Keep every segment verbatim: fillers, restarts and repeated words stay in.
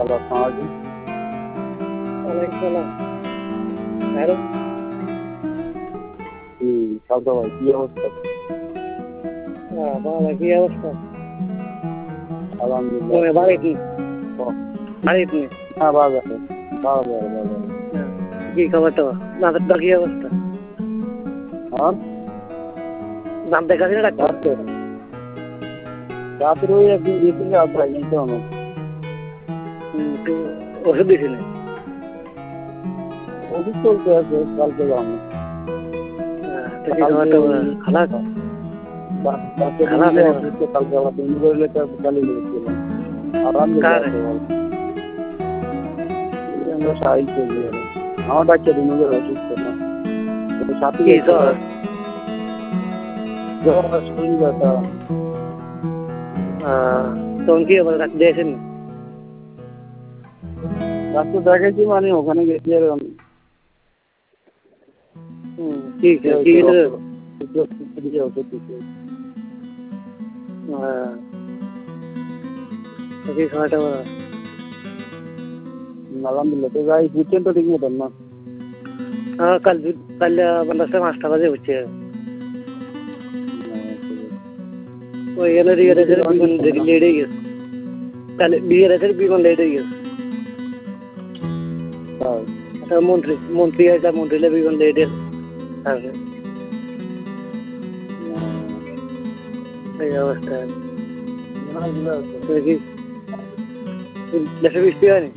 Hello, আসসালামু আলাইকুম। ওয়ালাইকুম সালাম। হ্যালো। জি, শান্ত ভাই, কি অবস্থা? হ্যাঁ, ভালো, কি অবস্থা? আলহামদুলিল্লাহ। তুমি বাড়িতে? ও, বাড়িতে? হ্যাঁ, ভালো আছে। ভালো, ভালো, ভালো। হ্যাঁ। কি খবর তোমার? দাঁতের কি অবস্থা? আর দাঁত দেখাচ্ছি না ডাক্তার? রাত্রে রাত্রে ওই একদিন গেছিল আপনার নিতে হবে। হুম, তো ওষুধ দিছি না? ওষুধ চলতে আছে, কালকে যাবো। হ্যাঁ, তো কি খবর তোমার? খালাস? বাচ্চা খালাস দিন এনে অসুস্থ, কালকে আবার দিন করলে তো চালিয়ে গেছিলাম। আলহামদুলিল্লাহ কারে? আছে ভালো। এই আমরা সাহিত্য দিয়ে আমার বাচ্চা দিন করে অসুস্থ না, সাথে কি জ্বর? জ্বর, শরীর ব্যথা। আহ, তখন কি আবার ডাক্তার দিয়েছেন? ডাক্তার দেখাইছি, মানে ওখানে গেছি আর হুম, কি কি ওষুধ দিচ্ছে। হ্যাঁ, তো কি খবর তোমার? আলহামদুলিল্লাহ। তো ভাই বুঝছেন তো ঠিক মতন না? হ্যাঁ, কাল কাল বান্দাসটা পাঁচটা বাজে হচ্ছে। ওই এনে দিয়ে বিমান লেট হয়ে গেছে। তাহলে বিয়ের আছে বিমান লেট হয়ে গেছে। মন্ত্রী মন্ত্রী আছে, মন্ত্রীলে বিমান লেট আছে। এই অবস্থা। কি দেশে বৃষ্টি হয়নি?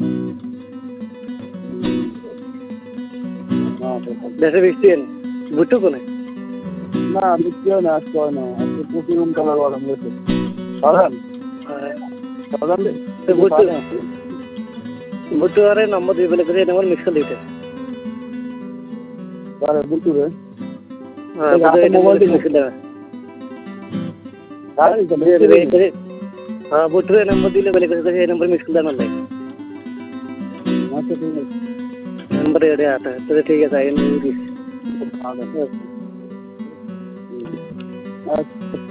দেশে বৃষ্টি হয়নি? বুঝছো কোনে? না, বৃষ্টি হয় না, আজকে হয় না। আজকে প্রচুর উমতলা গরম গেছে। সরান সরান বুঝতে পারে নম্বর দিয়ে বলে করে নম্বর মিস করে দিতে। তারে বুঝু রে হ্যাঁ, মোবাইল দিয়ে মিস করে দেবে। তারে হ্যাঁ, বুঝতে নম্বর দিলে বলে করে এই নম্বর মিস করে দেওয়া লাগে। আচ্ছা, ঠিক আছে। नंबर एड़े आता है तो ठीक है साइन আচ্ছা।